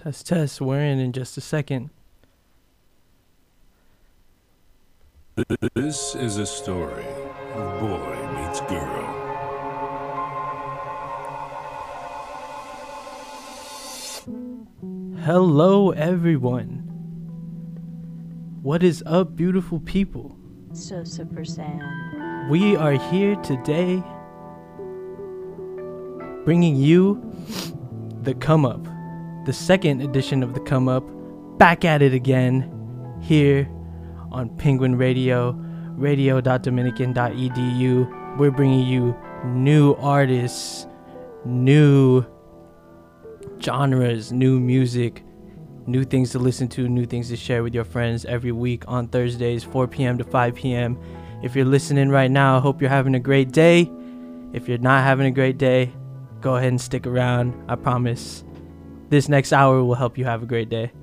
Test, test. We're in just a second. This is a story of boy meets girl. Hello, everyone. What is up, beautiful people? So Super Sam. We are here today bringing you the Come Up, the second edition of the Come Up, back at it again here on Penguin Radio, radio.dominican.edu. We're bringing you new artists, new genres, new music, new things to listen to, new things to share with your friends every week on Thursdays, 4 p.m. to 5 p.m. If you're listening right now, I hope you're having a great day. If you're not having a great day, go ahead and stick around. I promise this next hour will help you have a great day.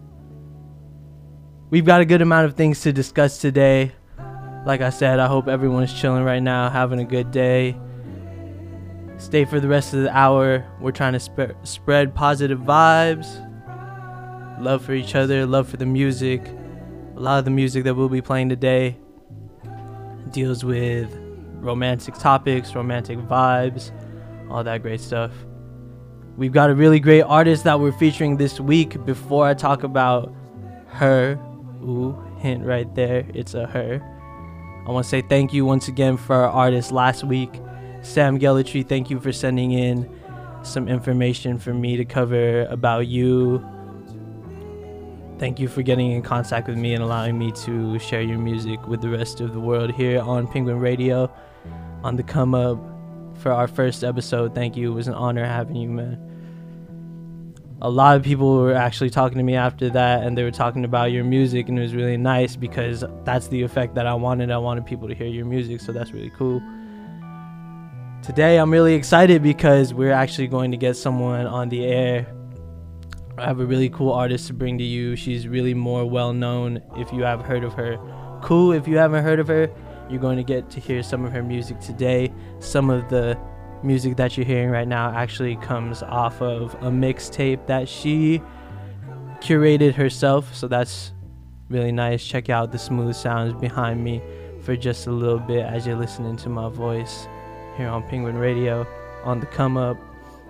We've got a good amount of things to discuss today. Like I said, I hope everyone's chilling right now, having a good day. Stay for the rest of the hour. We're trying to spread positive vibes, love for each other, love for the music. A lot of the music that we'll be playing today deals with romantic topics, romantic vibes, all that great stuff. We've got a really great artist that we're featuring this week. Before I talk about her, ooh, hint right there, it's a her. I want to say thank you once again for our artist last week, Sam Gellatry. Thank you for sending in some information for me to cover about you. Thank you for getting in contact with me and allowing me to share your music with the rest of the world here on Penguin Radio on the Come Up for our first episode. Thank you. It was an honor having you, man. A lot of people were actually talking to me after that, and they were talking about your music, and it was really nice because that's the effect that I wanted. I wanted people to hear your music, so that's really cool. Today, I'm really excited because we're actually going to get someone on the air. I have a really cool artist to bring to you. She's really more well-known if you have heard of her. Cool, if you haven't heard of her, you're going to get to hear some of her music today. Some of the music that you're hearing right now actually comes off of a mixtape that she curated herself, so that's really nice. Check out the smooth sounds behind me for just a little bit as you're listening to my voice here on Penguin Radio on the Come Up.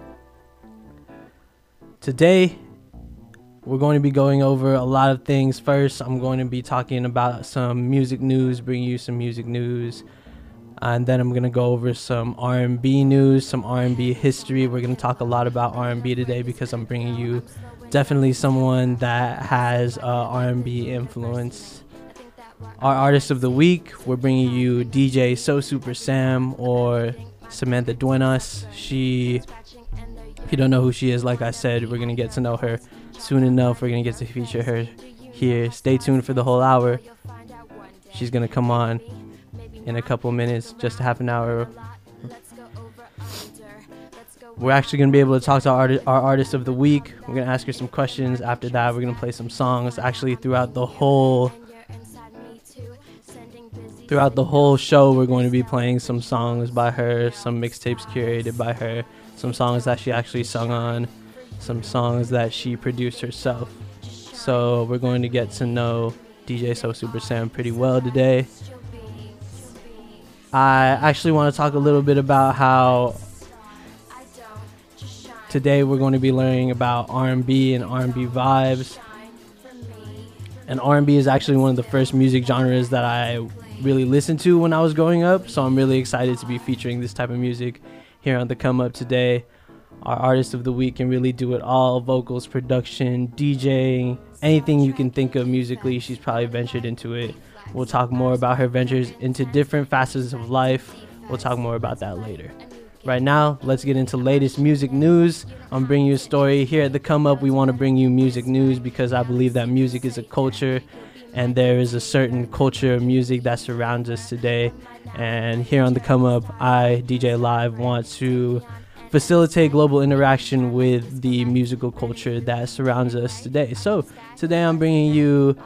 Today we're going to be going over a lot of things. First, I'm going to be talking about some music news, bring you some music news. And then I'm going to go over some R&B news, some R&B history. We're going to talk a lot about R&B today because I'm bringing you definitely someone that has R&B influence. Our artist of the week, we're bringing you DJ So Super Sam or Samantha Duenas. If you don't know who she is, like I said, we're going to get to know her soon enough. We're going to get to feature her here. Stay tuned for the whole hour. She's going to come on in a couple minutes, just half an hour. We're actually going to be able to talk to our artist of the week. We're going to ask her some questions. After that, we're going to play some songs. Actually, throughout the whole show, we're going to be playing some songs by her, some mixtapes curated by her, some songs that she actually sung on, some songs that she produced herself. So we're going to get to know DJ So Super Sam pretty well today. I actually want to talk a little bit about how today we're going to be learning about R&B and R&B vibes. And R&B is actually one of the first music genres that I really listened to when I was growing up. So I'm really excited to be featuring this type of music here on the Come Up today. Our artist of the week can really do it all: vocals, production, DJing, anything you can think of musically. She's probably ventured into it. We'll talk more about her ventures into different facets of life. We'll talk more about that later. Right now, let's get into latest music news. I'm bringing you a story. Here at the Come Up, we want to bring you music news because I believe that music is a culture, and there is a certain culture of music that surrounds us today. And here on the Come Up, I, DJ Live, want to facilitate global interaction with the musical culture that surrounds us today. So today I'm bringing you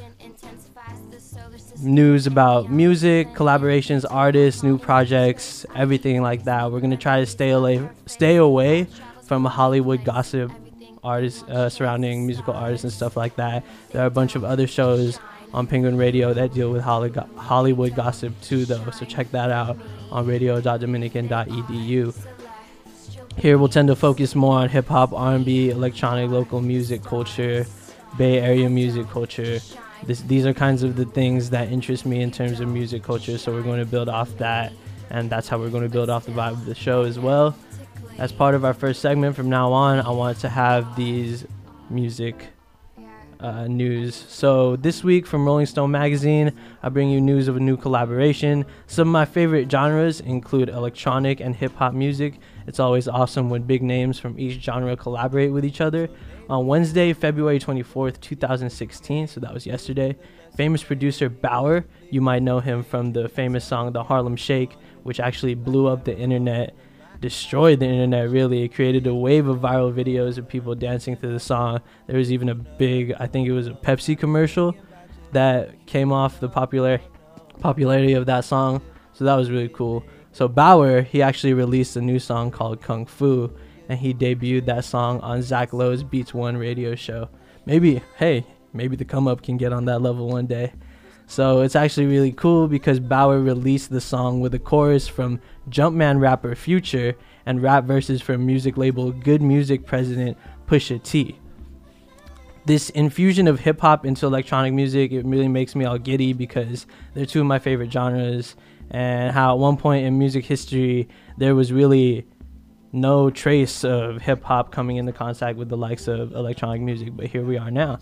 news about music, collaborations, artists, new projects, everything like that. We're going to try to stay away from Hollywood gossip artists, surrounding musical artists and stuff like that. There are a bunch of other shows on Penguin Radio that deal with Hollywood gossip too, though. So check that out on radio.dominican.edu. Here we'll tend to focus more on hip hop, R&B, electronic, local music culture, Bay Area music culture. These are kinds of the things that interest me in terms of music culture. So we're going to build off that, and that's how we're going to build off the vibe of the show as well. As part of our first segment from now on, I want to have these music news. So this week from Rolling Stone magazine, I bring you news of a new collaboration. Some of my favorite genres include electronic and hip-hop music. It's always awesome when big names from each genre collaborate with each other. On Wednesday, February 24th, 2016, so that was yesterday, famous producer Baauer, you might know him from the famous song The Harlem Shake, which actually blew up the internet, destroyed the internet really. It created a wave of viral videos of people dancing to the song. There was even a big, I think it was a Pepsi commercial that came off the popularity of that song, so that was really cool. So Baauer, he actually released a new song called Kung Fu, and he debuted that song on Zach Lowe's Beats One radio show. Maybe the Come Up can get on that level one day. So it's actually really cool because Baauer released the song with a chorus from Jumpman rapper Future and rap verses from music label Good Music president Pusha T. This infusion of hip-hop into electronic music, it really makes me all giddy because they're two of my favorite genres, and how at one point in music history there was really no trace of hip-hop coming into contact with the likes of electronic music, but here we are now.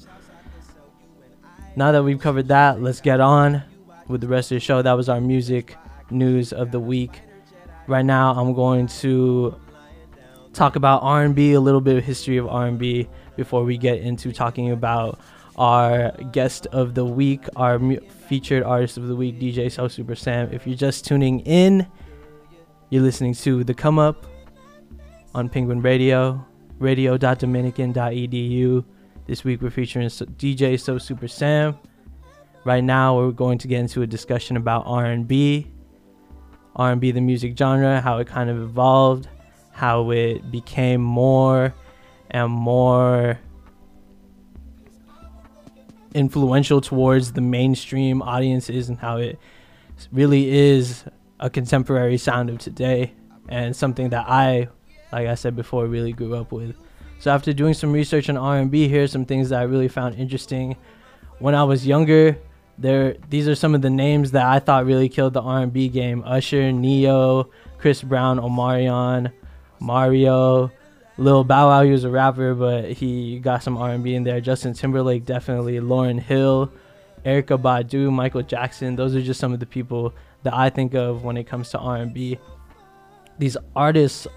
Now that we've covered that, let's get on with the rest of the show. That was our music news of the week. Right now, I'm going to talk about R&B, a little bit of history of R&B before we get into talking about our guest of the week, our featured artist of the week, DJ So Super Sam. If you're just tuning in, you're listening to The Come Up on Penguin Radio, radio.dominican.edu. This week we're featuring DJ So Super Sam. Right now we're going to get into a discussion about R&B, the music genre, how it kind of evolved, how it became more and more influential towards the mainstream audiences, and how it really is a contemporary sound of today, and something that I, like I said before, really grew up with. So after doing some research on R&B, here's some things that I really found interesting. When I was younger, these are some of the names that I thought really killed the R&B game: Usher, Neo, Chris Brown, Omarion, Mario, Lil Bow Wow. He was a rapper, but he got some R&B in there. Justin Timberlake, definitely. Lauryn Hill, Erykah Badu, Michael Jackson. Those are just some of the people that I think of when it comes to R&B. These artists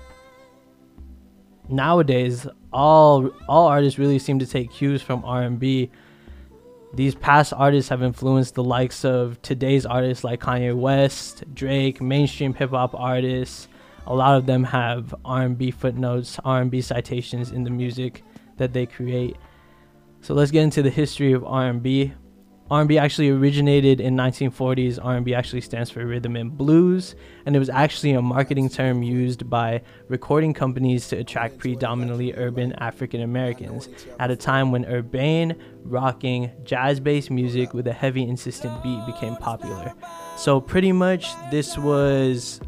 nowadays, all artists really seem to take cues from R&B. These past artists have influenced the likes of today's artists like Kanye West, Drake, mainstream hip-hop artists. A lot of them have R&B footnotes, R&B citations in the music that they create. So let's get into the history of R&B. R&B actually originated in 1940s. R&B actually stands for rhythm and blues, and it was actually a marketing term used by recording companies to attract predominantly urban African Americans at a time when urbane, rocking, jazz-based music with a heavy, insistent beat became popular. So pretty much this was...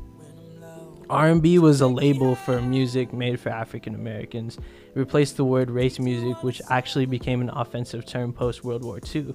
R&B was a label for music made for African Americans. It replaced the word race music, which actually became an offensive term post-World War II.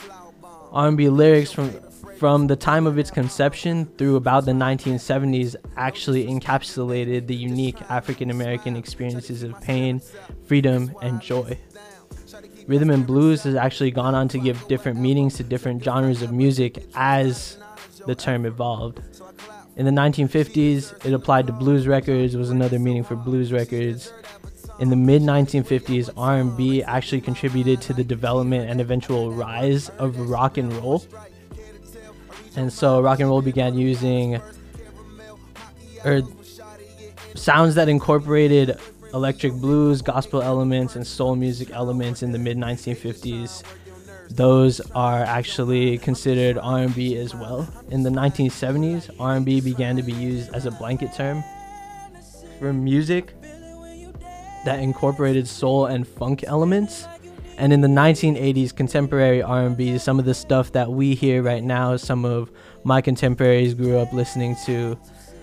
R&B lyrics from the time of its conception through about the 1970s actually encapsulated the unique African American experiences of pain, freedom, and joy. Rhythm and blues has actually gone on to give different meanings to different genres of music as the term evolved. In the 1950s, it applied to blues records, was another meaning for blues records. In the mid-1950s, R&B actually contributed to the development and eventual rise of rock and roll. And so rock and roll began using sounds that incorporated electric blues, gospel elements, and soul music elements in the mid-1950s. Those are actually considered R&B as well. In the 1970s, R&B began to be used as a blanket term for music that incorporated soul and funk elements. And in the 1980s, contemporary R&B, some of the stuff that we hear right now, some of my contemporaries grew up listening to,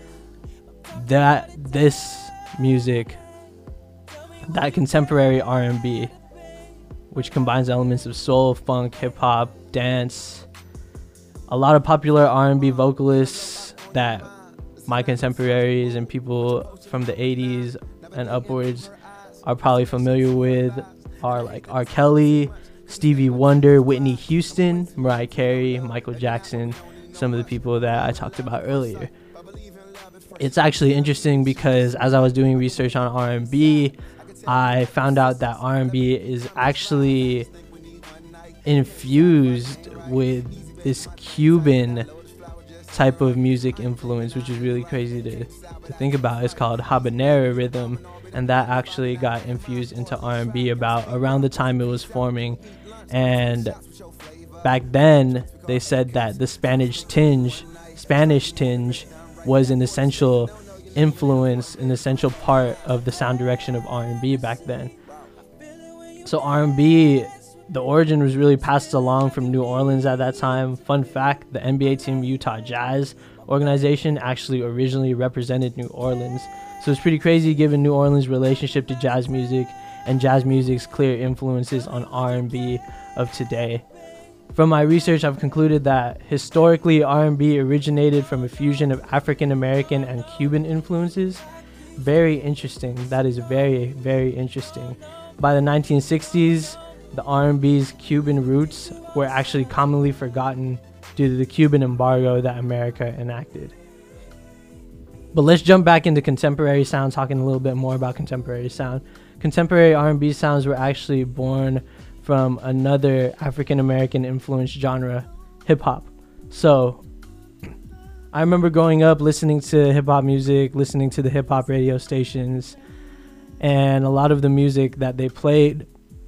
this music, that contemporary R&B, which combines elements of soul, funk, hip-hop, dance. A lot of popular R&B vocalists that my contemporaries and people from the 80s and upwards are probably familiar with are like R. Kelly, Stevie Wonder, Whitney Houston, Mariah Carey, Michael Jackson, some of the people that I talked about earlier. It's actually interesting because as I was doing research on R&B, I found out that R&B is actually infused with this Cuban type of music influence, which is really crazy to think about. It's called habanera rhythm, and that actually got infused into R&B around the time it was forming. And back then they said that the Spanish tinge was an essential influence, an essential part of the sound direction of R&B back then. So R&B, the origin was really passed along from New Orleans at that time. Fun fact, the NBA team Utah Jazz organization actually originally represented New Orleans. So it's pretty crazy given New Orleans' relationship to jazz music and jazz music's clear influences on R&B of today. From my research, I've concluded that historically R&B originated from a fusion of African American and Cuban influences. Very interesting. That is very, very interesting. By the 1960s, the R&B's Cuban roots were actually commonly forgotten due to the Cuban embargo that America enacted. But let's jump back into contemporary sound, talking a little bit more about contemporary sound. Contemporary R&B sounds were actually born from another African American influenced genre, hip hop. So I remember growing up listening to hip hop music, listening to the hip hop radio stations, and a lot of the music that they played,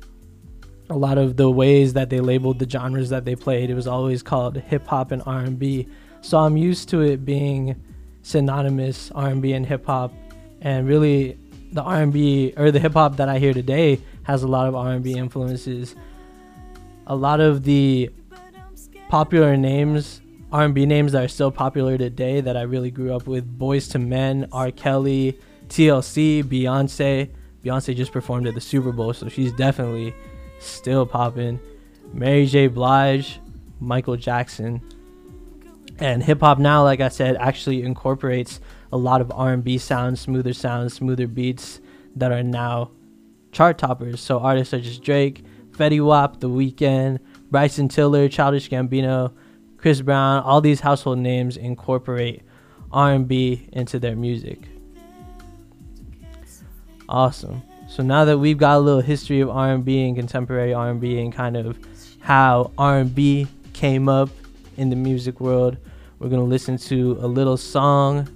a lot of the ways that they labeled the genres that they played, it was always called hip hop and R&B. So I'm used to it being synonymous, R&B and hip hop, and really the R&B or the hip hop that I hear today has a lot of R&B influences. A lot of the popular names, R&B names that are still popular today that I really grew up with: Boyz II Men, R. Kelly, TLC, Beyonce. Beyonce just performed at the Super Bowl, so she's definitely still popping. Mary J. Blige, Michael Jackson. And hip hop now, like I said, actually incorporates a lot of R&B sounds, smoother beats that are now chart toppers. So artists such as Drake, Fetty Wap, The Weeknd, Bryson Tiller, Childish Gambino, Chris Brown, all these household names incorporate R&B into their music. Awesome. So now that we've got a little history of R&B and contemporary R&B and kind of how R&B came up in the music world, we're going to listen to a little song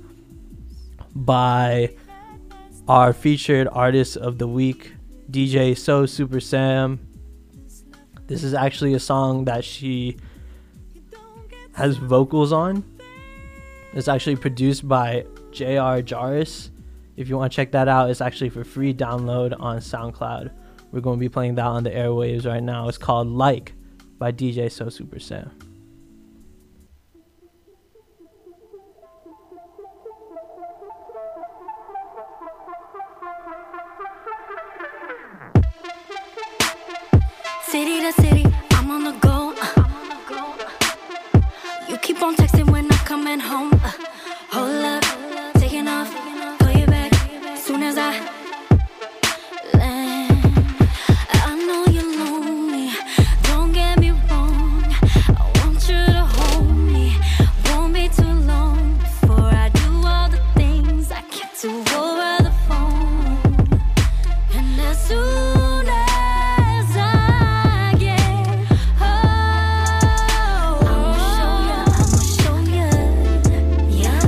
by our featured artist of the week, DJ So Super Sam. This is actually a song that she has vocals on. It's actually produced by J.R. Jarvis. If you want to check that out, it's actually for free download on SoundCloud. We're going to be playing that on the airwaves right now. It's called Like by DJ So Super Sam. City to city, I'm on the go. You keep on texting when I'm coming home. Hold up, taking off, call you back soon as I land. I know you're lonely, don't get me wrong. I want you to hold me, won't be too long before I do all the things I can't do over the phone. And as soon as I get home, I'ma show ya, yeah.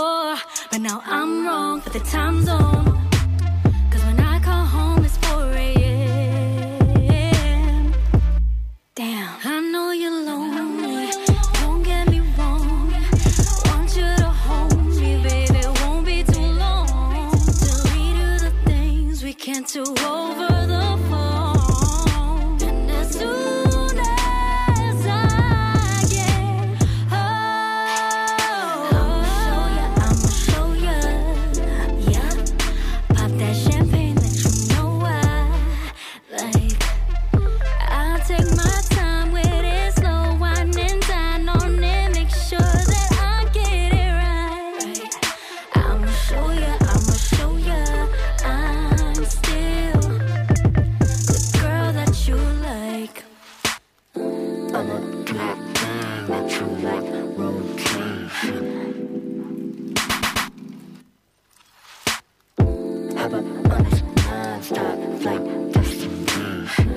before, but now I'm wrong for the time zone. Cause when I call home, it's 4 a.m. Damn, I know you're lonely. Don't get me wrong. Want you to hold me, baby. It won't be too long till we do the things we can't do over the phone. And as soon as I get home, I'ma show ya, yeah. Pop that champagne, let you know I like. I'll take my time with it, slow wine and dine on it, make sure that I get it right. I'ma show ya, I'm still the girl that you like. I'ma do that thing that you like, rotation. Have a honest non-stop flight destination.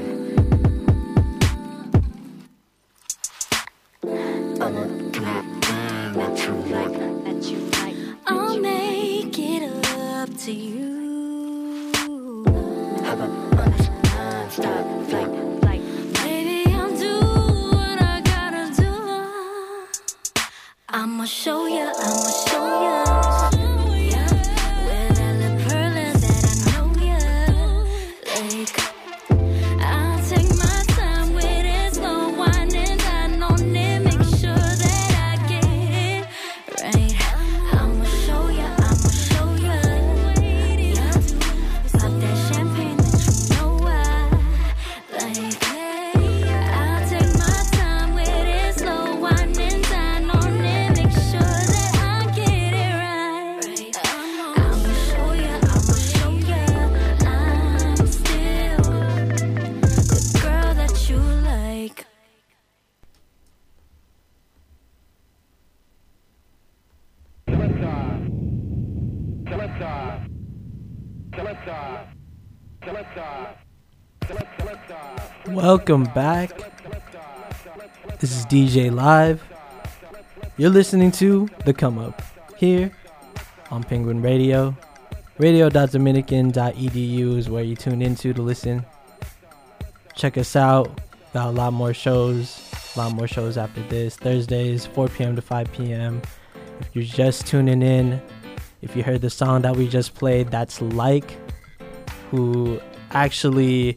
I'ma do that thing that you like. I'll make it up to you. Have a honest non-stop flight. Baby, I'll do what I gotta do. I'ma show ya, yeah. With that lip pearler that I know ya like. I'll take my time with it, slow wine and dine on it, make sure that I get it right. I'ma show ya, yeah. Pop that champagne, let you know I like. I'll take my time with it, slow wine and dine on it, make sure that I get it right. I'ma show ya, I'm still the girl that you like. Welcome back. This is DJ Live. You're listening to The Come Up here on Penguin Radio. Radio.dominican.edu is where you tune into to listen. Check us out. Got a lot more shows after this. Thursdays, 4 p.m. to 5 p.m. If you're just tuning in, if you heard the song that we just played, that's Like, who actually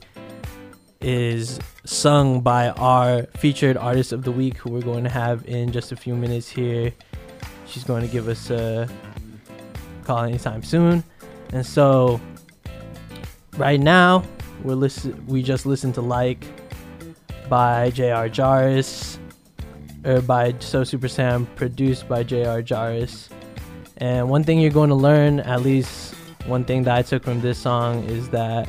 is sung by our featured artist of the week, who we're going to have in just a few minutes here. She's going to give us a call anytime soon. And so right now we just listened to Like by J.R. Jarvis, or by So Super Sam, produced by J.R. Jarvis. And one thing you're going to learn, at least one thing that I took from this song, is that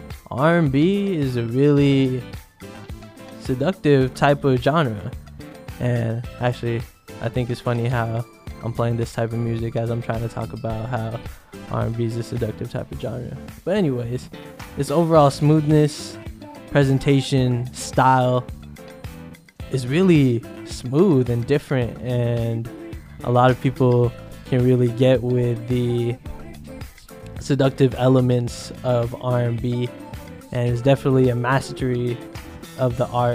R&B is a really seductive type of genre. And actually, I think it's funny how I'm playing this type of music as I'm trying to talk about how R&B is a seductive type of genre. But anyways, its overall smoothness, presentation, style is really smooth and different, and a lot of people can really get with the seductive elements of R&B, and it's definitely a mastery of the art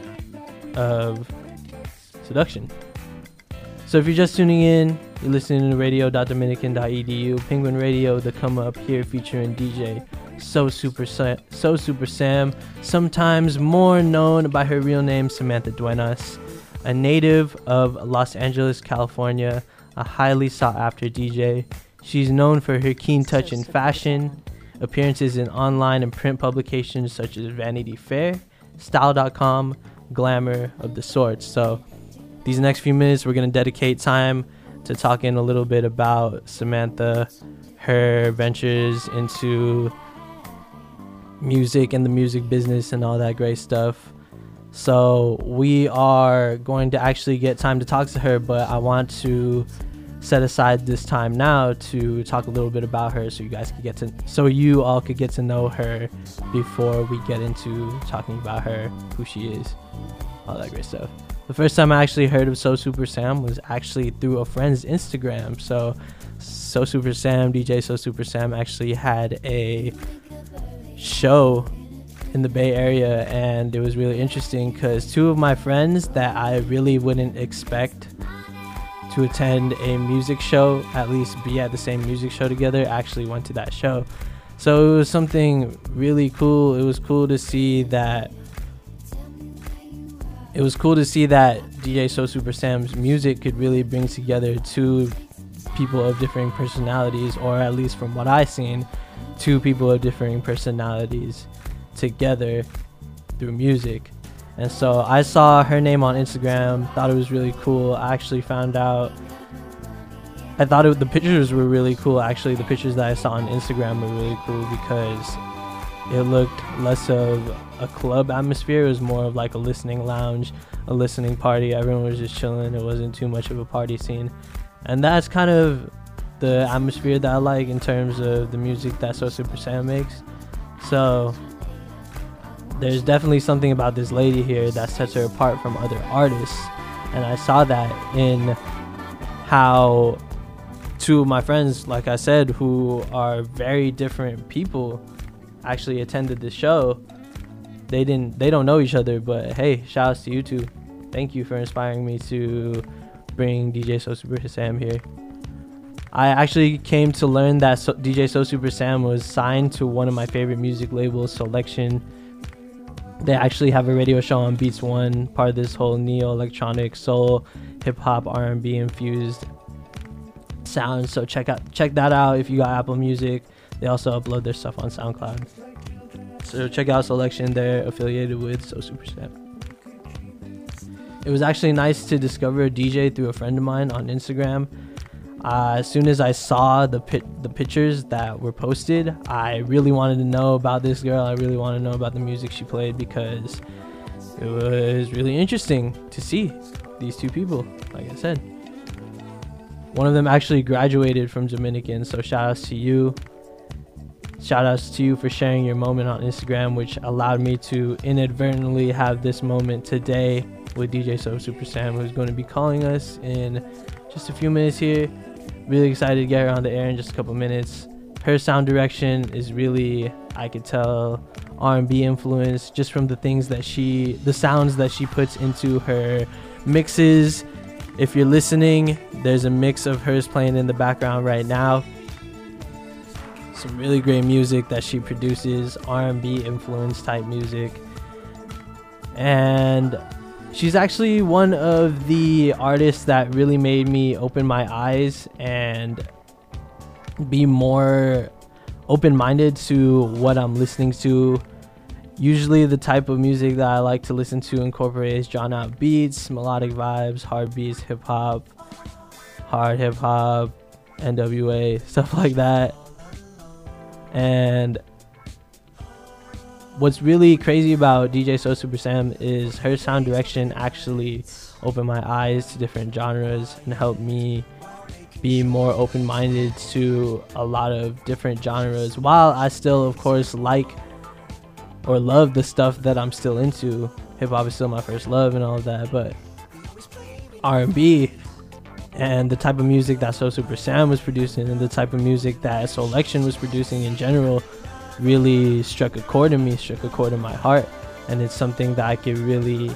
of seduction. So if you're just tuning in, you're listening to radio.dominican.edu, Penguin Radio, The Come Up here, featuring DJ So Super Sam, sometimes more known by her real name, Samantha Duenas, a native of Los Angeles, California, a highly sought after DJ. She's known for her keen touch in fashion, appearances in online and print publications such as Vanity Fair, Style.com, Glamour, of the sorts. So these next few minutes, we're going to dedicate time to talking a little bit about Samantha, her ventures into music and the music business and all that great stuff. So we are going to actually get time to talk to her, but I want to set aside this time now to talk a little bit about her, so you all could get to know her before we get into talking about her, who she is, all that great stuff. The first time I actually heard of So Super Sam was actually through a friend's Instagram. So Super Sam, DJ So Super Sam, actually had a show in the Bay Area, and it was really interesting because two of my friends that I really wouldn't expect to attend a music show, at least be at the same music show together, actually went to that show. So it was something really cool. It was cool to see that DJ So Super Sam's music could really bring together two people of differing personalities, or at least from what I've seen, two people of differing personalities together through music. And so I saw her name on Instagram, thought it was really cool. I actually found out, the pictures were really cool. Actually, the pictures that I saw on Instagram were really cool because it looked less of a club atmosphere. It was more of like a listening lounge, a listening party. Everyone was just chilling. It wasn't too much of a party scene. And that's kind of the atmosphere that I like in terms of the music that So Super Sam makes. So there's definitely something about this lady here that sets her apart from other artists. And I saw that in how two of my friends, like I said, who are very different people, actually attended the show. They don't know each other, but hey, shout outs to you two. Thank you for inspiring me to bring DJ So Super Sam here. I actually came to learn that DJ So Super Sam was signed to one of my favorite music labels, Selection. They actually have a radio show on Beats One, part of this whole neo-electronic, soul, hip-hop, R&B infused sound. So check that out if you got Apple Music. They also upload their stuff on SoundCloud. So check out Selection. They're affiliated with So Super Sam. It was actually nice to discover a DJ through a friend of mine on Instagram. As soon as I saw the pictures that were posted, I really wanted to know about this girl. I really wanted to know about the music she played because it was really interesting to see these two people, like I said. One of them actually graduated from Dominican, so shout outs to you. Shout outs to you for sharing your moment on Instagram, which allowed me to inadvertently have this moment today with DJ So Super Sam, who's going to be calling us in just a few minutes here. Really excited to get her on the air in just a couple minutes. Her sound direction is really, I could tell, R&B influence just from the sounds that she puts into her mixes. If you're listening, there's a mix of hers playing in the background right now. Some really great music that she produces, R&B influence type music. And she's actually one of the artists that really made me open my eyes and be more open-minded to what I'm listening to. Usually the type of music that I like to listen to incorporates drawn out beats, melodic vibes, hard beats, hip-hop, hard hip-hop, NWA, stuff like that. And what's really crazy about DJ So Super Sam is her sound direction actually opened my eyes to different genres and helped me be more open-minded to a lot of different genres, while I still, of course, like or love the stuff that I'm still into. Hip-hop is still my first love and all of that, but R&B and the type of music that So Super Sam was producing and the type of music that Selection was producing in general really struck a chord in me, struck a chord in my heart. And it's something that I could really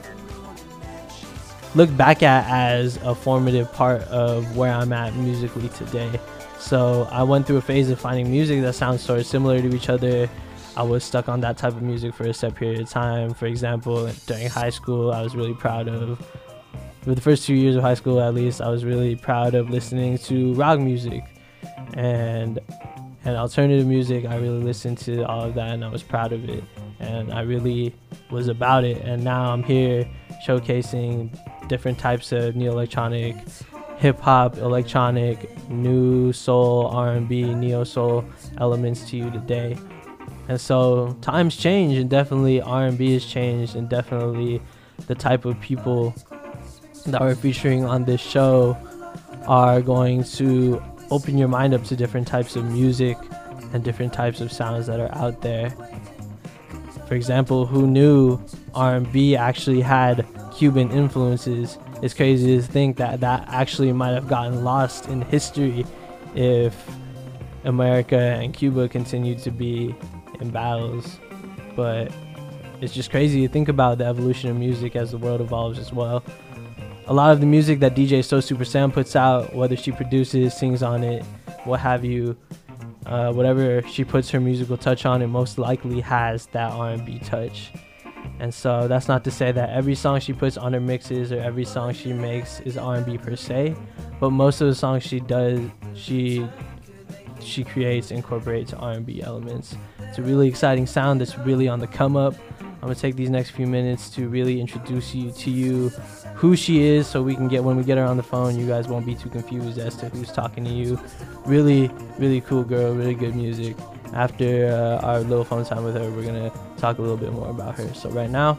look back at as a formative part of where I'm at musically today. So I went through a phase of finding music that sounds sort of similar to each other. I was stuck on that type of music for a set period of time. For example, during high school, I was really proud of, for the first 2 years of high school at least, I was really proud of listening to rock music and alternative music. I really listened to all of that and I was proud of it and I really was about it. And now I'm here showcasing different types of neo-electronic, hip-hop, electronic, new soul, R&B, neo-soul elements to you today. And so times change, and definitely R&B has changed, and definitely the type of people that we're featuring on this show are going to open your mind up to different types of music and different types of sounds that are out there. For example, who knew R&B actually had Cuban influences. It's crazy to think that that actually might have gotten lost in history if America and Cuba continued to be in battles. But it's just crazy to think about the evolution of music as the world evolves as well. A lot of the music that DJ So Super Sam puts out, whether she produces, sings on it, what have you, whatever she puts her musical touch on, it most likely has that R&B touch. And so that's not to say that every song she puts on her mixes or every song she makes is R&B per se, but most of the songs she does, she creates, incorporates R&B elements. It's a really exciting sound that's really on the come up. I'm gonna take these next few minutes to really introduce you to who she is, so we can when we get her on the phone, you guys won't be too confused as to who's talking to you. Really, really cool girl, really good music. After our little phone time with her, we're gonna talk a little bit more about her. So right now,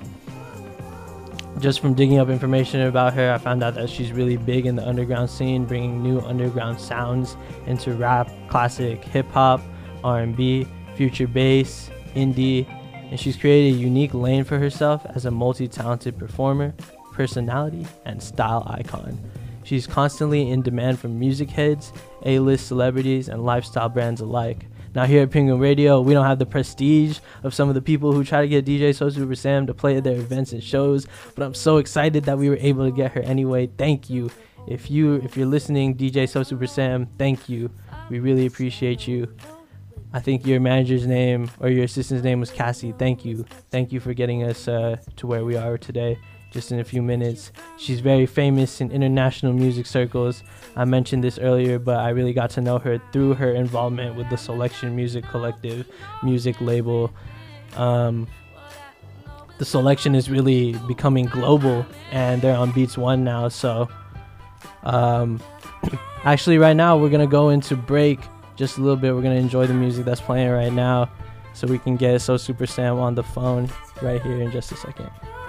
just from digging up information about her, I found out that she's really big in the underground scene, bringing new underground sounds into rap, classic hip-hop, R&B, future bass, indie, and she's created a unique lane for herself as a multi-talented performer, personality, and style icon. She's constantly in demand from music heads, A-list celebrities, and lifestyle brands alike. Now here at Penguin Radio, we don't have the prestige of some of the people who try to get DJ So Super Sam to play at their events and shows, but I'm so excited that we were able to get her anyway. Thank you. If you're listening, DJ So Super Sam, thank you. We really appreciate you. I think your manager's name or your assistant's name was Cassie. Thank you. Thank you for getting us to where we are today. Just in a few minutes. She's very famous in international music circles. I mentioned this earlier, but I really got to know her through her involvement with the Selection Music Collective music label. The Selection is really becoming global, and they're on Beats One now. So actually right now we're gonna go into break just a little bit. We're gonna enjoy the music that's playing right now, so we can get So Super Sam on the phone right here in just a second.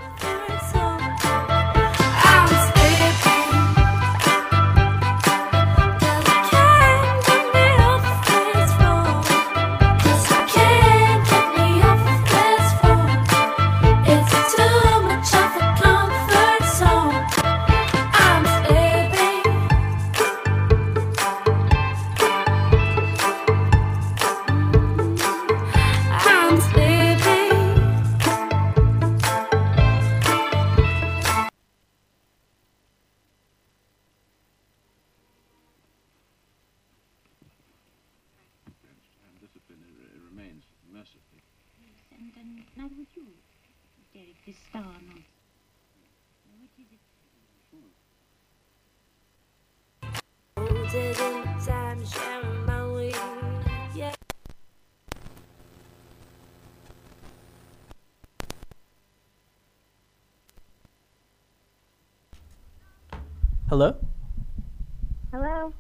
Hello? Hello.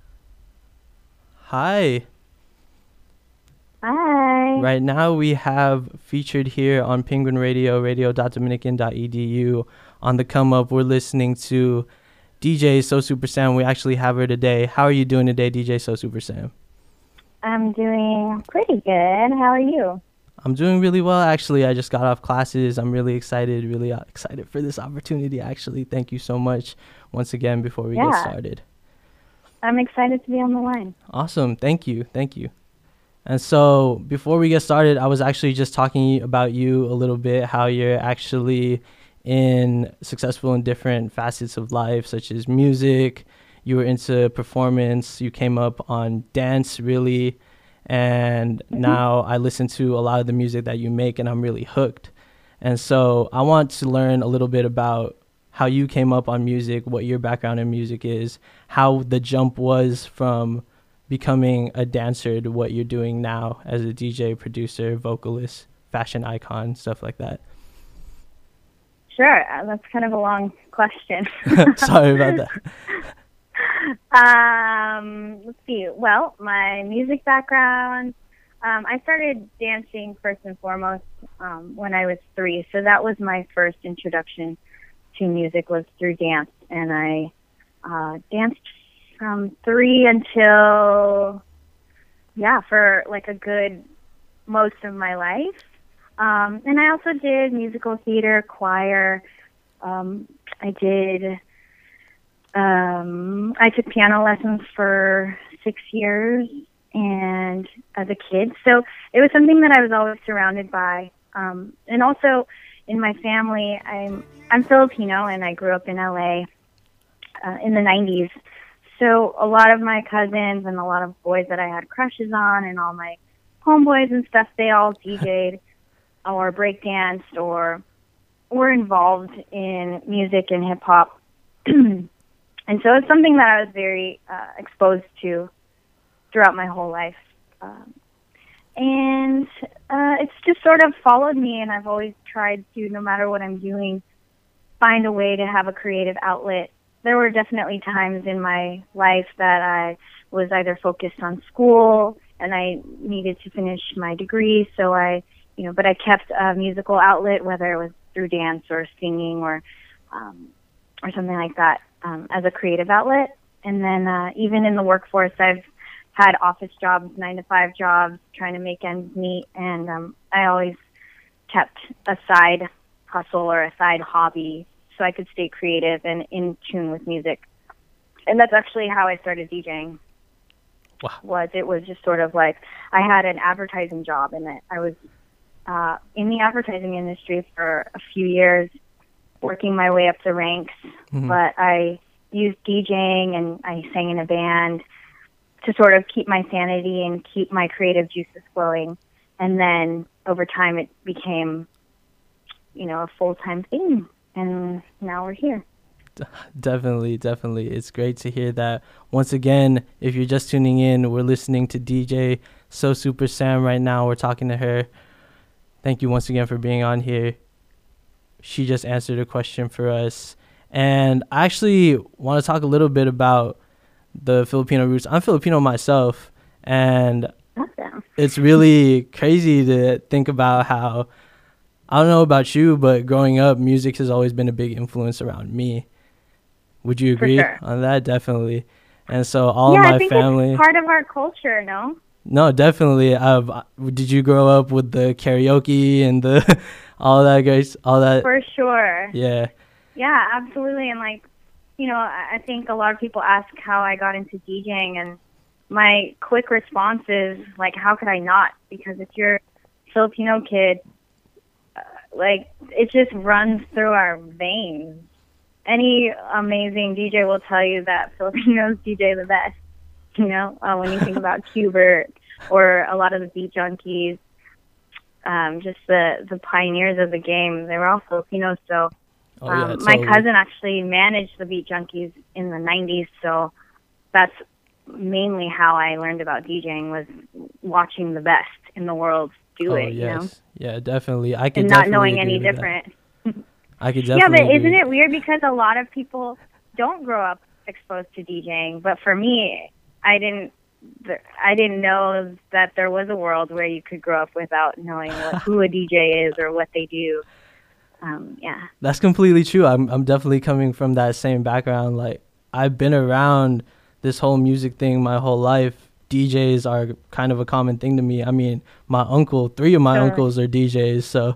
Hi. Hi. Right now we have featured here on Penguin Radio, radio.dominican.edu. On the come up, we're listening to DJ So Super Sam. We actually have her today. How are you doing today, DJ So Super Sam? I'm doing pretty good. How are you? I'm doing really well, actually. I just got off classes. I'm really excited for this opportunity, actually. Thank you so much once again before we get started. I'm excited to be on the line. Awesome. Thank you. And so before we get started, I was actually just talking about you a little bit, how you're actually successful in different facets of life, such as music. You were into performance. You came up on dance, really. And now I listen to a lot of the music that you make, and I'm really hooked. And so I want to learn a little bit about how you came up on music, what your background in music is, how the jump was from becoming a dancer to what you're doing now as a DJ, producer, vocalist, fashion icon, stuff like that. Sure. That's kind of a long question. Sorry about that. Let's see. Well, my music background, I started dancing first and foremost when I was 3. So that was my first introduction to music, was through dance. And I danced from 3 until, for like a good most of my life. And I also did musical theater, choir, I did. I took piano lessons for 6 years, and as a kid, so it was something that I was always surrounded by. And also, in my family, I'm Filipino, and I grew up in LA in the 90s. So a lot of my cousins and a lot of boys that I had crushes on, and all my homeboys and stuff, they all DJ'd or breakdanced or were involved in music and hip hop. And so it's something that I was very exposed to throughout my whole life. And it's just sort of followed me, and I've always tried to, no matter what I'm doing, find a way to have a creative outlet. There were definitely times in my life that I was either focused on school and I needed to finish my degree, so but I kept a musical outlet, whether it was through dance or singing or something like that, as a creative outlet. And then even in the workforce, I've had office jobs, 9-to-5 jobs, trying to make ends meet, and I always kept a side hustle or a side hobby so I could stay creative and in tune with music. And that's actually how I started DJing. Wow. It was just sort of like I had an advertising job, and I was in the advertising industry for a few years, working my way up the ranks. Mm-hmm. But I used DJing and I sang in a band to sort of keep my sanity and keep my creative juices flowing. And then over time it became, a full-time thing. And now we're here. Definitely. It's great to hear that. Once again, if you're just tuning in, we're listening to DJ So Super Sam right now. We're talking to her. Thank you once again for being on here. She just answered a question for us. And I actually want to talk a little bit about the Filipino roots. I'm Filipino myself, and awesome. It's really crazy to think about how, I don't know about you, but growing up, music has always been a big influence around me. Would you agree on that? Definitely. And so all of my family... it's part of our culture, no? No, definitely. Did you grow up with the karaoke and the all that, guys? All that? For sure. Yeah. Yeah, absolutely. And I think a lot of people ask how I got into DJing, and my quick response is how could I not? Because if you're a Filipino kid, it just runs through our veins. Any amazing DJ will tell you that Filipinos DJ the best. When you think about Qbert or a lot of the beat junkies, just the pioneers of the game, they were all Filipinos. So my cousin actually managed the beat junkies in the 90s. So that's mainly how I learned about DJing, was watching the best in the world do it. Yes. Yeah, definitely. I could and definitely not knowing agree any with different. I could definitely. Yeah, but isn't it weird because a lot of people don't grow up exposed to DJing, but for me, I didn't know that there was a world where you could grow up without knowing who a DJ is or what they do. Yeah. That's completely true. I'm definitely coming from that same background. I've been around this whole music thing my whole life. DJs are kind of a common thing to me. I mean, three of my uncles are DJs, so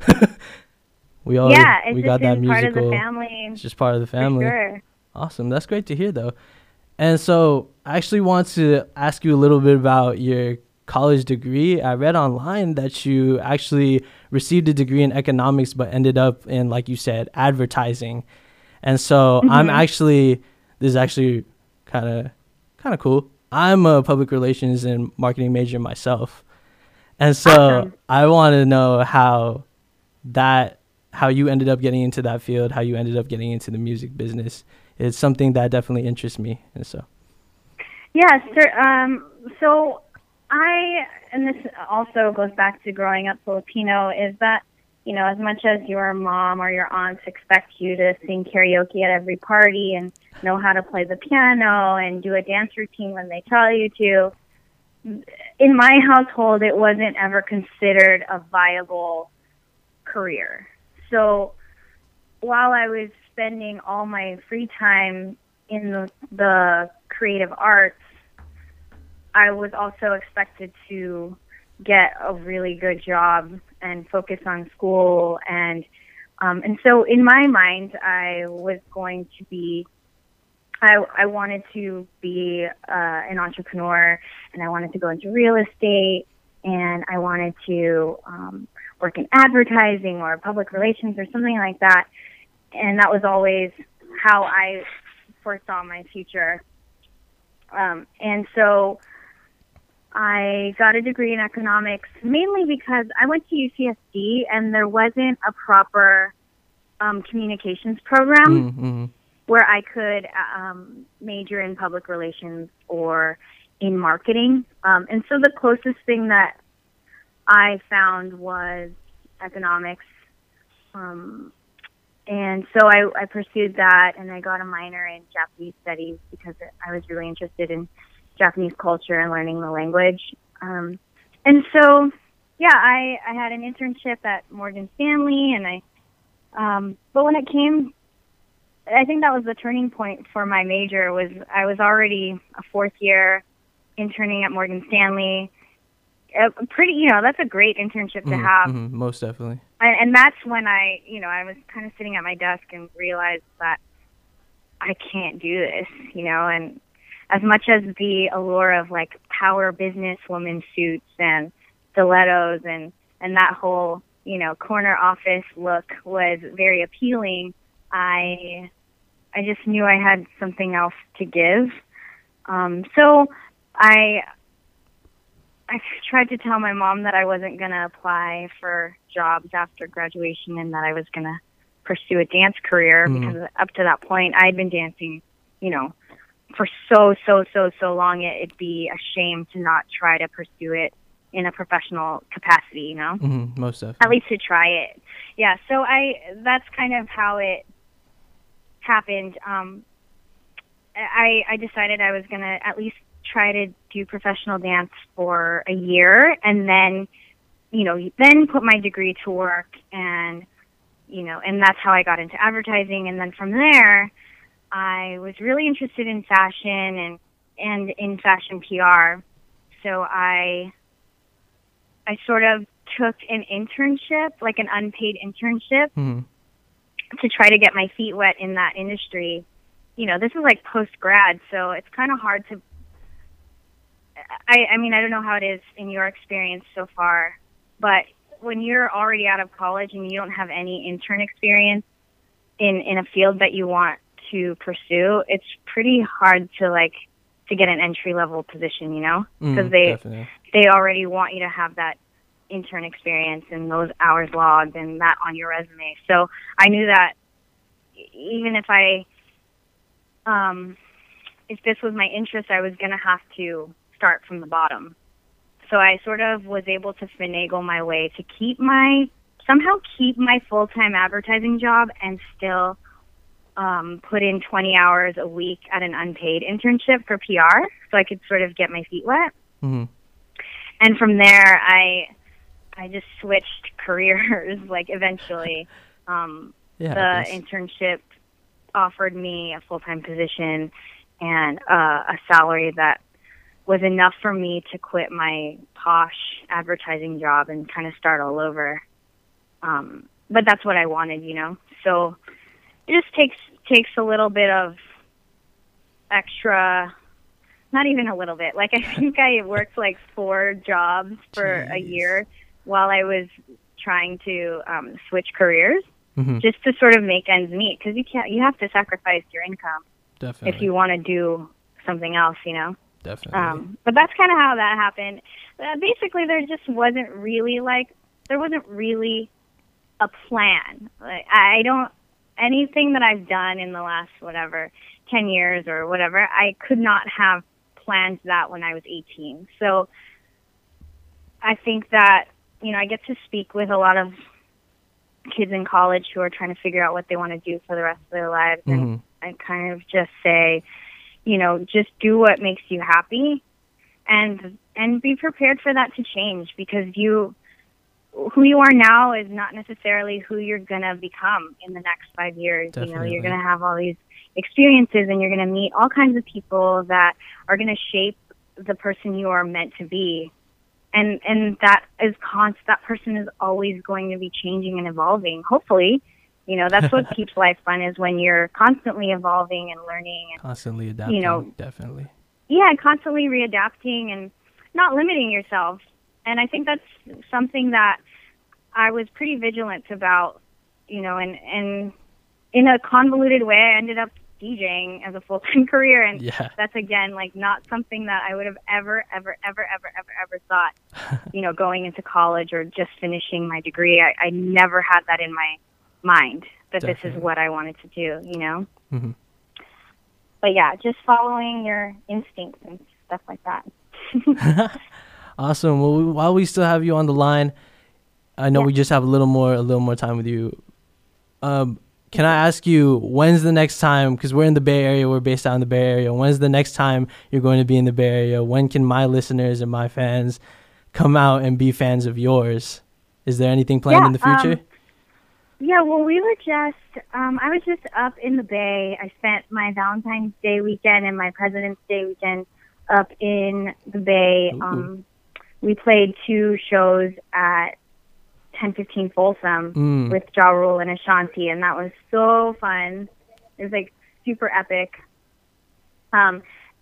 we got that musical. Part of the family. It's just part of the family. For sure. Awesome. That's great to hear, though. And so I actually want to ask you a little bit about your college degree. I read online that you actually received a degree in economics, but ended up in, like you said, advertising. And so this is actually kind of cool. I'm a public relations and marketing major myself. And so awesome. I want to know how you ended up getting into that field, how you ended up getting into the music business. It's something that definitely interests me. And so. Yeah, so and this also goes back to growing up Filipino, is that, as much as your mom or your aunts expect you to sing karaoke at every party and know how to play the piano and do a dance routine when they tell you to, in my household, it wasn't ever considered a viable career. So while I was spending all my free time in the creative arts, I was also expected to get a really good job and focus on school and And so in my mind, I was going to be, I wanted to be an entrepreneur, and I wanted to go into real estate, and I wanted to work in advertising or public relations or something like that. And that was always how I foresaw my future. And so I got a degree in economics mainly because I went to UCSD and there wasn't a proper communications program where I could major in public relations or in marketing. And so the closest thing that I found was economics. And so I pursued that, and I got a minor in Japanese studies because I was really interested in Japanese culture and learning the language. And so, yeah, I had an internship at Morgan Stanley, and but when it came, I think that was the turning point for my major. Was I was already a fourth year interning at Morgan Stanley. That's a great internship to have. Most definitely. And that's when I was kind of sitting at my desk and realized that I can't do this, and as much as the allure of like power businesswoman suits and stilettos and that whole, corner office look was very appealing, I just knew I had something else to give. So I tried to tell my mom that I wasn't going to apply for jobs after graduation and that I was going to pursue a dance career because up to that point I had been dancing, for so long it'd be a shame to not try to pursue it in a professional capacity, Most definitely. At least to try it. Yeah, so that's kind of how it happened. I decided I was going to at least try to do professional dance for a year and then, then put my degree to work and that's how I got into advertising. And then from there, I was really interested in fashion and in fashion PR. So I sort of took an internship, like an unpaid internship to try to get my feet wet in that industry. This is like post-grad, so it's kind of hard to, I mean, I don't know how it is in your experience so far, but when you're already out of college and you don't have any intern experience in a field that you want to pursue, it's pretty hard to get an entry-level position, because they already want you to have that intern experience and those hours logged and that on your resume. So I knew that even if if this was my interest, I was going to have to start from the bottom. So I sort of was able to finagle my way to somehow keep my full-time advertising job and still put in 20 hours a week at an unpaid internship for PR so I could sort of get my feet wet. And from there, I just switched careers, eventually. The internship offered me a full-time position and a salary that was enough for me to quit my posh advertising job and kind of start all over. But that's what I wanted, So it just takes a little bit of extra, not even a little bit. I think I worked 4 jobs for a year while I was trying to switch careers just to sort of make ends meet, because you have to sacrifice your income if you want to do something else, Definitely. But that's kind of how that happened. Basically, there wasn't really a plan. Anything that I've done in the last 10 years or whatever, I could not have planned that when I was 18. So I think that, I get to speak with a lot of kids in college who are trying to figure out what they want to do for the rest of their lives. And I kind of just say, just do what makes you happy and be prepared for that to change, because who you are now is not necessarily who you're going to become in the next 5 years. Definitely. You're going to have all these experiences and you're going to meet all kinds of people that are going to shape the person you are meant to be. And that person is always going to be changing and evolving, hopefully, That's what keeps life fun, is when you're constantly evolving and learning and Constantly adapting, definitely. Yeah, constantly readapting and not limiting yourself. And I think that's something that I was pretty vigilant about, and in a convoluted way, I ended up DJing as a full-time career. And that's, again, like, not something that I would have ever thought, going into college or just finishing my degree. I never had that in my mind, that this is what I wanted to do, Mm-hmm. But yeah, just following your instincts and stuff like that. Awesome. Well, while we still have you on the line, I know we just have a little more time with you. Can I ask you, when's the next time, because we're in the Bay Area, we're based out in the Bay Area, when's the next time you're going to be in the Bay Area? When can my listeners and my fans come out and be fans of yours? Is there anything planned in the future? Well, we were just, I was just up in the Bay. I spent my Valentine's Day weekend and my President's Day weekend up in the Bay. We played 2 shows at 1015 Folsom with Ja Rule and Ashanti, and that was so fun. It was like super epic. And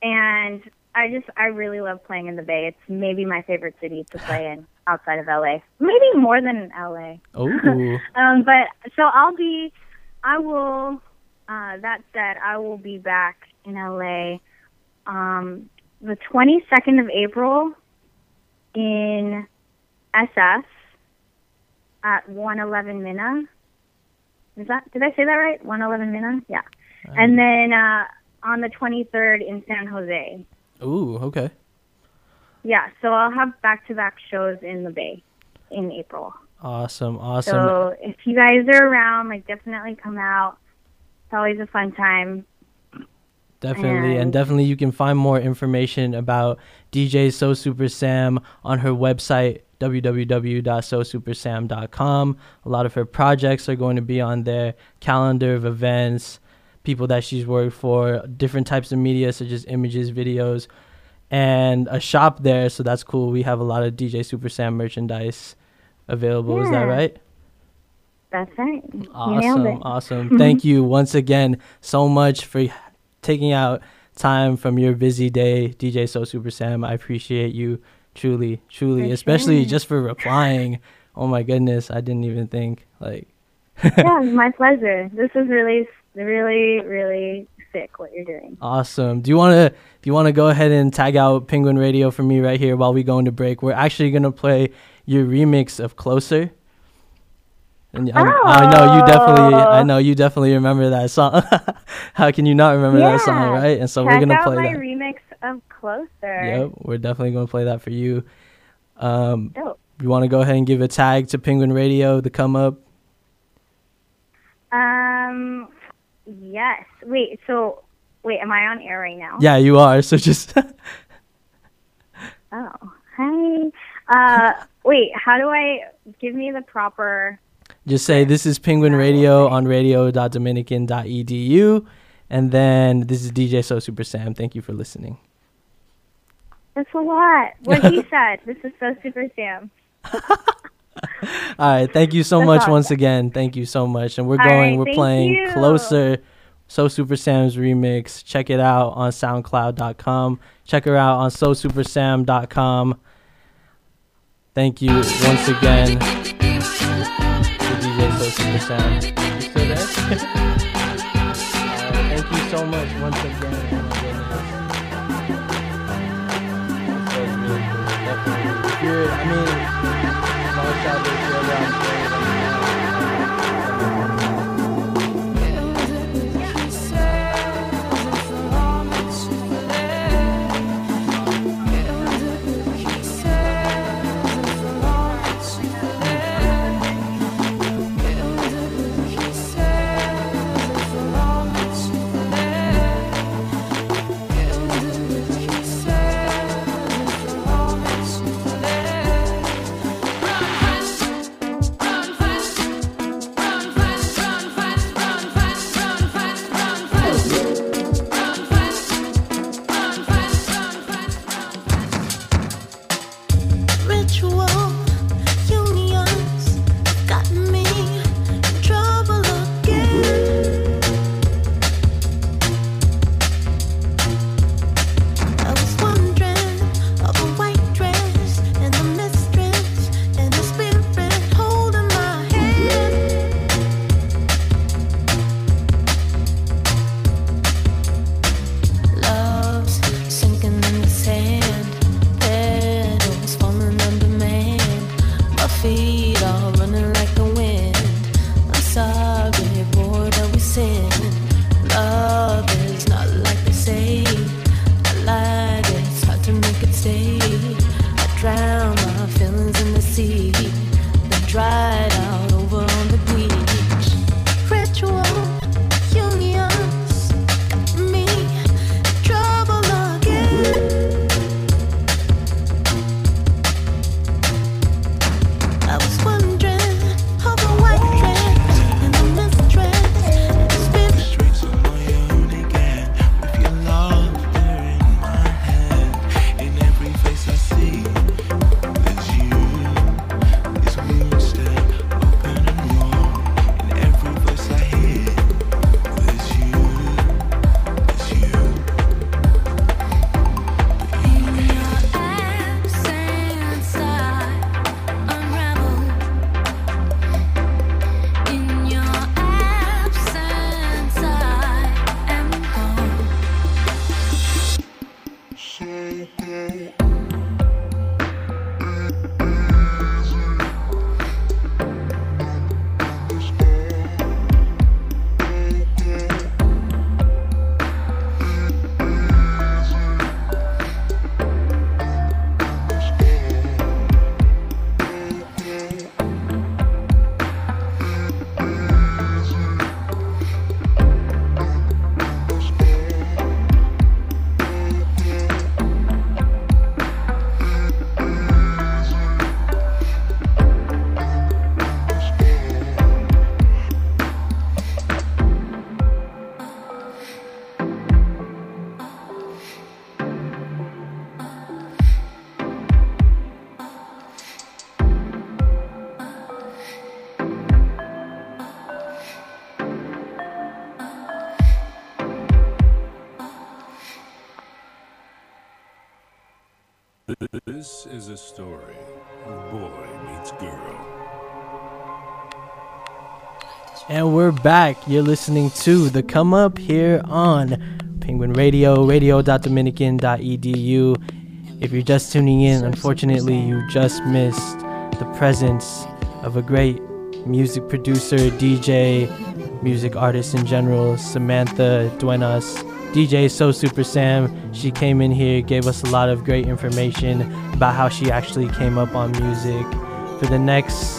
I really love playing in the Bay. It's maybe my favorite city to play in outside of LA. Maybe more than LA. Oh. But so that said, I will be back in LA the 22nd of April in SF at 111 Minna. Did I say that right? 111 Minna? Yeah. And then on the 23rd in San Jose. Ooh, okay. Yeah, so I'll have back-to-back shows in the Bay in April. Awesome. So if you guys are around, definitely come out. It's always a fun time. Definitely, and definitely you can find more information about DJ So Super Sam on her website, www.sosupersam.com. A lot of her projects are going to be on there, calendar of events, people that she's worked for, different types of media such as images, videos, and a shop there, so that's cool. We have a lot of DJ Super Sam merchandise available. Is that right? That's right. Awesome. Thank you once again so much for taking out time from your busy day, DJ So Super Sam. I appreciate you truly, especially just for replying. Oh my goodness, I didn't even think Yeah, my pleasure. This is really, really, really sick what you're doing. Awesome. Do you want to go ahead and tag out Penguin Radio for me right here while we go into break? We're actually going to play your remix of Closer. And I know you definitely remember that song. How can you not remember that song, right? And so we're going to play that. Check out my remix of Closer. Yep, we're definitely going to play that for you. Dope. You want to go ahead and give a tag to Penguin Radio, the come up? Yes. Wait, am I on air right now? Yeah, you are. So just Oh, hi. Wait, how do I give me the proper... Just say this is Penguin Radio on radio.dominican.edu, and then this is DJ So Super Sam. Thank you for listening. That's a lot. What he said. This is So Super Sam. All right, thank you so much once again. Thank you so much. And we're playing Closer, So Super Sam's remix. Check it out on SoundCloud.com. Check her out on SoSuperSam.com. Thank you once again to DJ So Super Sam. You still there? Thank you so much once again. Oh my goodness. This was really cool. Definitely. Small shout out to Ritual unions got me in trouble drown my feelings in the sea, then dried out over on the beach. Ritual unions, me, trouble again. I was wondering how the white dress and the mistress and the spirit Streets of my own again, with your love there in my hand. In every face I see, there's you. These wounds stay open and raw. In every voice I hear, there's you. There's you. In your absence, I unravel. In your absence, I am gone. This is a story of boy meets girl. And we're back. You're listening to The Come Up here on Penguin Radio, radio.dominican.edu. If you're just tuning in, unfortunately, you just missed the presence of a great music producer, DJ, music artist in general, Samantha Duenas, DJ So Super Sam. She came in here, gave us a lot of great information about how she actually came up on music. For the next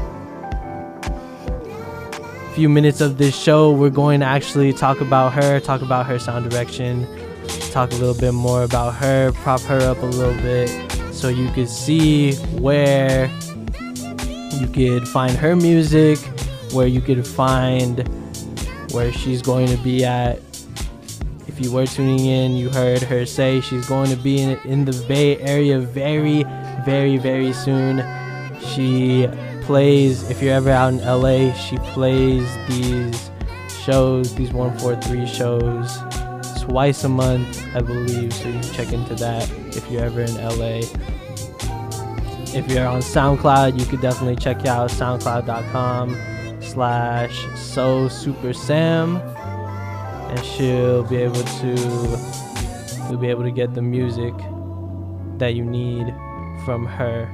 few minutes of this show, we're going to actually talk about her sound direction, talk a little bit more about her, prop her up a little bit so you could see where you could find her music, where you could find where she's going to be at. If you were tuning in, you heard her say she's going to be in the Bay Area very, very, very soon. She plays, if you're ever out in LA, she plays these shows, these 143 shows, twice a month, I believe, so you can check into that if you're ever in LA. If you're on SoundCloud, you could definitely check out soundcloud.com/SoSuperSam, and you'll be able to get the music that you need from her.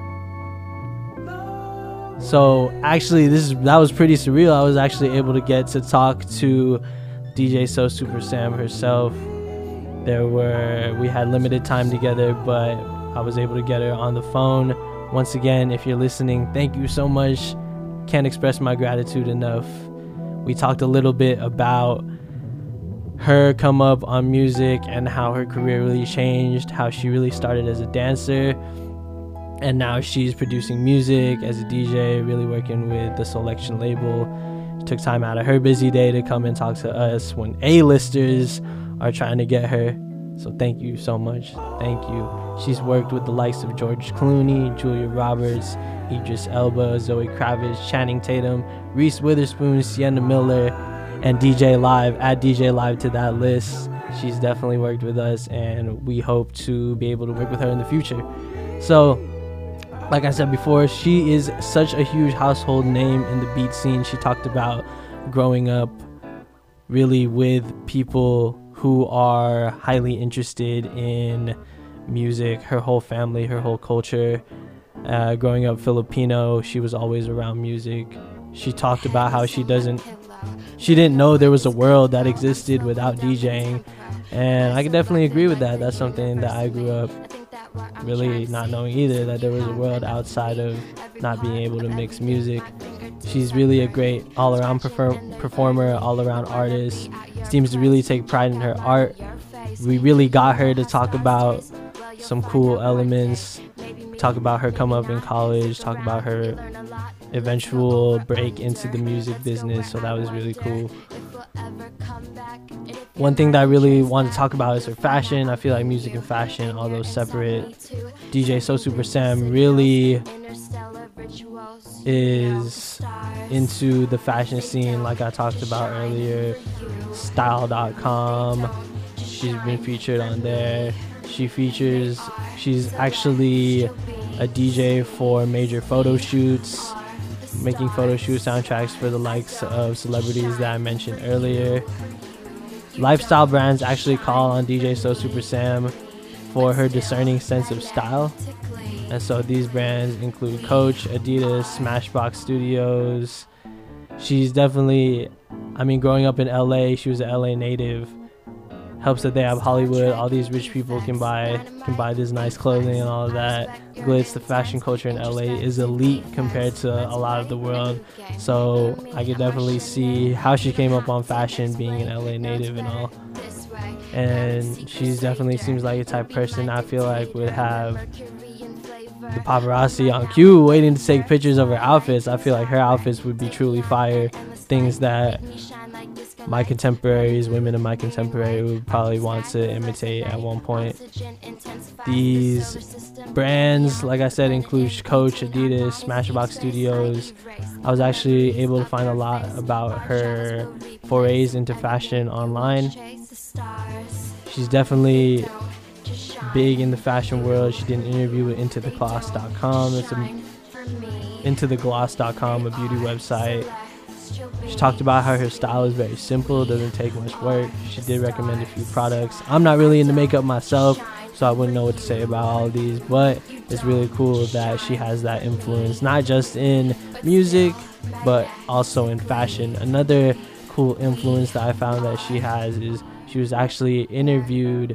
So actually, that was pretty surreal. I was actually able to get to talk to DJ So Super Sam herself. We had limited time together, but I was able to get her on the phone. Once again, if you're listening, thank you so much. Can't express my gratitude enough. We talked a little bit about her come up on music and how her career really changed, how she really started as a dancer, and now she's producing music as a DJ, really working with the Selection label. She took time out of her busy day to come and talk to us when A-listers are trying to get her. So thank you so much. Thank you. She's worked with the likes of George Clooney, Julia Roberts, Idris Elba, Zoe Kravitz, Channing Tatum, Reese Witherspoon, Sienna Miller, and DJ Live. Add DJ Live to that list. She's definitely worked with us, and we hope to be able to work with her in the future. So, like I said before, she is such a huge household name in the beat scene. She talked about growing up really with people who are highly interested in music, her whole family, her whole culture. Growing up Filipino, she was always around music. She talked about how she didn't know there was a world that existed without DJing, and I can definitely agree with that. That's something that I grew up really not knowing either that there was a world outside of not being able to mix music. She's really a great all-around performer, all-around artist. Seems to really take pride in her art. We really got her to talk about some cool elements, talk about her come up in college, talk about her eventual break into the music business, so that was really cool. One thing that I really want to talk about is her fashion. I feel like music and fashion, although separate, DJ So Super Sam really is into the fashion scene, like I talked about earlier. Style.com, she's been featured on there. She's actually a DJ for major photo shoots, making photo shoot soundtracks for the likes of celebrities that I mentioned earlier. Lifestyle brands actually call on DJ So Super Sam for her discerning sense of style. And so these brands include Coach, Adidas, Smashbox Studios. She's definitely, growing up in LA, she was an LA native. Helps that they have Hollywood. All these rich people can buy this nice clothing and all of that. Glitz, the fashion culture in LA is elite compared to a lot of the world. So I could definitely see how she came up on fashion, being an LA native and all. And she definitely seems like a type of person I feel like would have the paparazzi on cue waiting to take pictures of her outfits. I feel like her outfits would be truly fire. Things that my contemporaries, women in my contemporary, would probably want to imitate at one point. These brands, like I said, include Coach, Adidas, Smashbox Studios. I was actually able to find a lot about her forays into fashion online. She's definitely big in the fashion world. She did an interview with IntoTheGloss.com. It's IntoTheGloss.com, a beauty website. She talked about how her style is very simple, doesn't take much work. She did recommend a few products. I'm not really into makeup myself, so I wouldn't know what to say about all of these, but it's really cool that she has that influence, not just in music, but also in fashion. Another cool influence that I found that she has is she was actually interviewed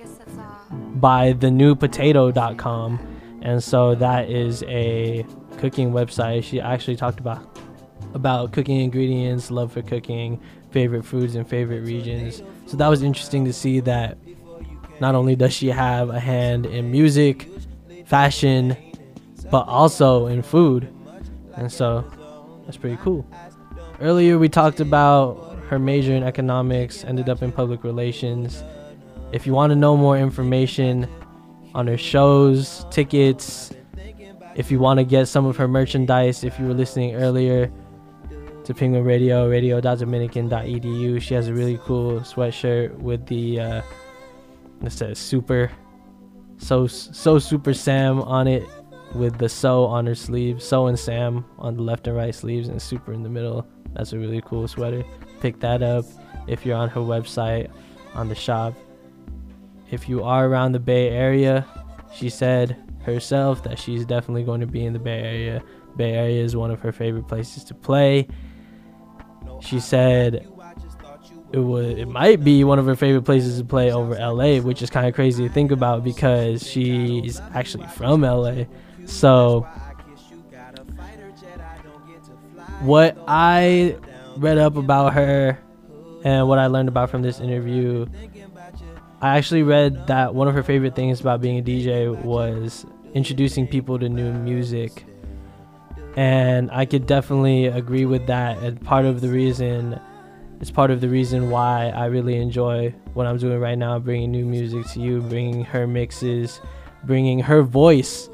by thenewpotato.com, and so that is a cooking website. She actually talked about cooking ingredients, love for cooking, favorite foods and favorite regions. So that was interesting to see that not only does she have a hand in music, fashion, but also in food. And so that's pretty cool. Earlier we talked about her major in economics, ended up in public relations. If you want to know more information on her shows, tickets, if you want to get some of her merchandise, if you were listening earlier to Penguin Radio, radio.dominican.edu. She has a really cool sweatshirt with the it says Super Sam on it, with the So on her sleeve, So and Sam on the left and right sleeves, and Super in the middle. That's a really cool sweater. Pick that up if you're on her website, on the shop. If you are around the Bay Area, she said herself that she's definitely going to be in the Bay Area. Bay Area is one of her favorite places to play. She said it might be one of her favorite places to play over LA, which is kind of crazy to think about because she's actually from LA. So what I read up about her and what I learned about from this interview, I actually read that one of her favorite things about being a DJ was introducing people to new music. And I could definitely agree with that. And it's part of the reason why I really enjoy what I'm doing right now, bringing new music to you, bringing her mixes, bringing her voice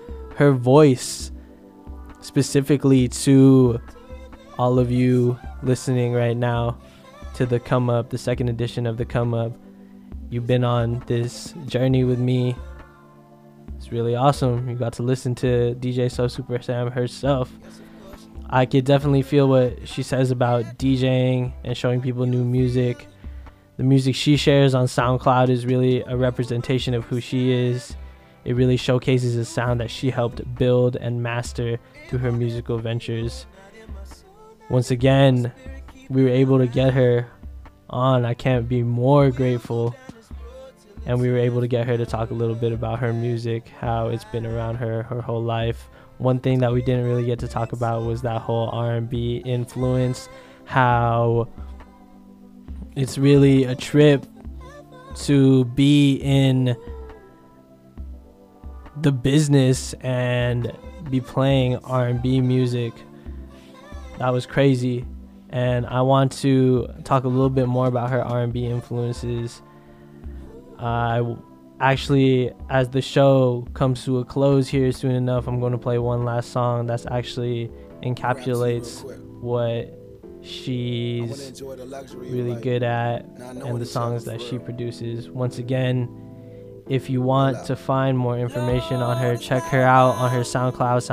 specifically to all of you listening right now to the Come Up, the second edition of the Come Up. You've been on this journey with me. It's really awesome. You got to listen to DJ So Super Sam herself. I could definitely feel what she says about DJing and showing people new music. The music she shares on SoundCloud is really a representation of who she is. It really showcases a sound that she helped build and master through her musical ventures. Once again, we were able to get her on. I can't be more grateful. and we were able to get her to talk a little bit about her music, how it's been around her whole life. One thing that we didn't really get to talk about was that whole R&B influence, how it's really a trip to be in the business and be playing R&B music. That was crazy. And I want to talk a little bit more about her R&B influences. Actually, as the show comes to a close here soon enough, I'm going to play one last song that's actually encapsulates what she's really good at and the songs that she produces. Once again, if you want to find more information on her, check her out on her SoundCloud,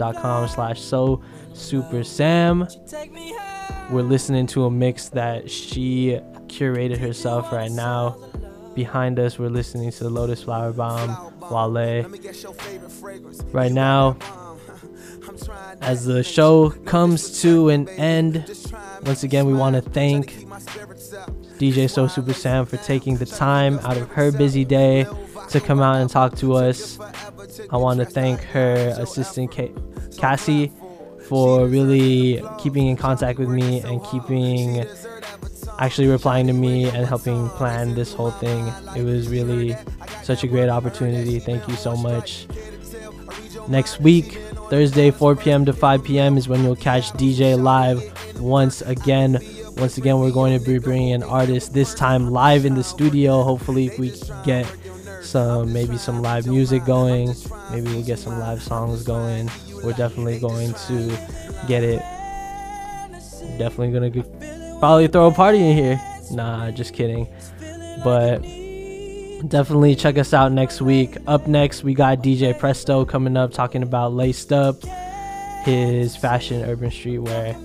soundcloud.com/SoSuperSam. We're listening to a mix that she curated herself right now. Behind us, we're listening to Lotus Flower Bomb, Wale. Right now, as the show comes to an end, once again, we want to thank DJ So Super Sam for taking the time out of her busy day to come out and talk to us. I want to thank her assistant Cassie for really keeping in contact with me and keeping actually replying to me and helping plan this whole thing. It was really such a great opportunity. Thank you so much. Next week, Thursday, 4 p.m. to 5 p.m. is when you'll catch DJ live once again. Once again, we're going to be bringing an artist, this time live in the studio. Hopefully we can get maybe some live music going. Maybe we'll get some live songs going. We're definitely going to get it. Definitely going to probably throw a party in here. Nah, just kidding. But definitely check us out next week. Up next, we got DJ Presto coming up talking about Laced Up, his fashion urban streetwear,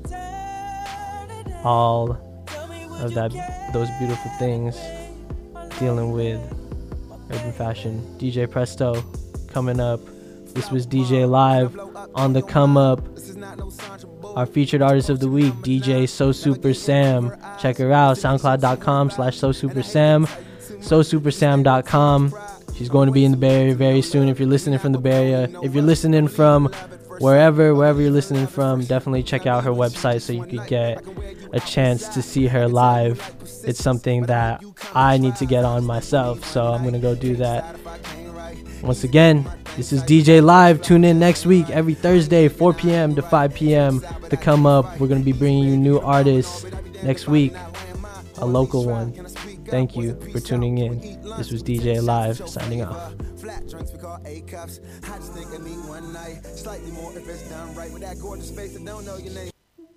all of those beautiful things dealing with urban fashion. DJ Presto coming up. This was DJ Live. On the come up, our featured artist of the week, DJ So Super Sam. Check her out, soundcloud.com/SoSuperSam, SoSuperSam.com. She's going to be in the Bay Area very soon. If you're listening from the Bay Area, if you're listening from wherever you're listening from, definitely check out her website so you could get a chance to see her live. It's something that I need to get on myself, so I'm going to go do that. Once again, this is DJ Live. Tune in next week, every Thursday, 4 p.m. to 5 p.m. to come up. We're going to be bringing you new artists next week, a local one. Thank you for tuning in. This was DJ Live, signing off. Flat drinks we call A cups. I just think I need one night. Slightly more if it's done right. With that gorgeous face, I don't know your name.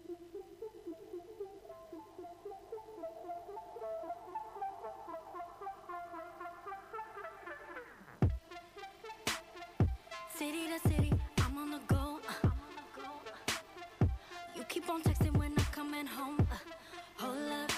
City to city, I'm on the go. You keep on texting when I'm coming home. Hold up.